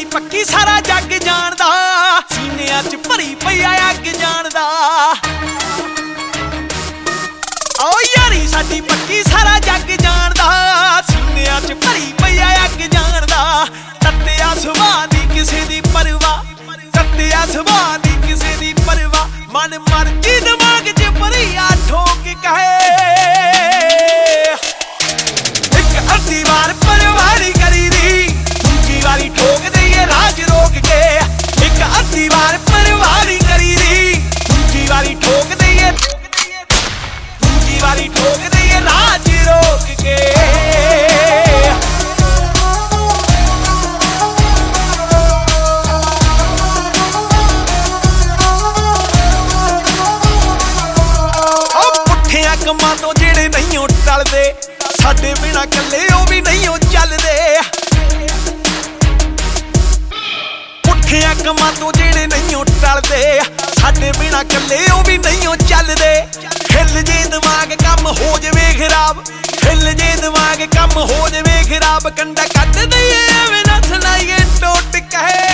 पक्की सारा जग जानदा, सीनियां च भरी पई आ अग जानदा। ओ यारी साडी पक्की सारा जग जानदा, सीनियां च भरी पई आ अग जानदा। तत्तिया सुभाऽ दी किसे दी परवाह, तत्तिया सुभाऽ दी किसे दी परवाह। मन मर्जी दिमाग च भरी आ ठोक कहे, एक अद्धी वार परवारी करी दी, दूजी वारी ठोक दईए राज रोक के। एक अद्धी वार परवारी करी दी, दूजी वारी ठोक दईए, दूजी वारी ठोक दईए राज रोक के। कमां तो जेड़े नहीं टलदे, साडे बिना कल्ले ओ भी नहीं चलदे। पुठियां कमां तो जेड़े नहीं टलदे, साडे बिना कल्ले ओ भी नहीं चलदे। हिल जे दिमाग कम हो जावे खराब, हिल जे दिमाग कम हो जावे खराब। कंडा कट दईए एवें ना सुनाईए टोट कहे,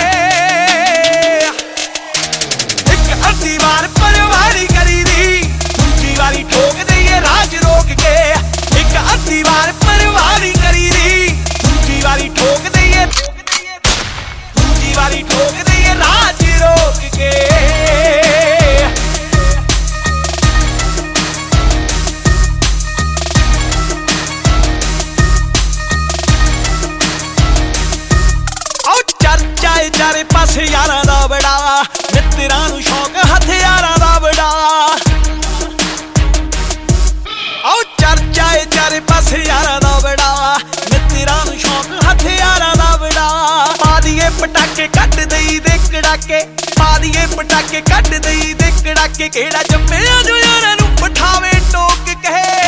एक अद्धी वार परवारी करी दी, दूजी वारी ठोक राज रोक के। एक अद्धी वार परवारी करी दी, दूजी वारी ठोक दईए, दूजी वारी ठोक दईए राज रोक के। आओ चर्चा है चारे पासे यारां दा बड़ा, मित्तरां नूं शौक हथियारां दा बड़ा। आओ चर्चा है चारे पासे यारां दा बड़ा, मित्तरां नूं शौक हथियारां दा बड़ा। पा दिए पटाके कट दई दे कड़ाके, पा दिए पटाके कट दई दे कड़ाके। केड़ा जम्मिया जो यारां नूं बिठावे टोक कहे,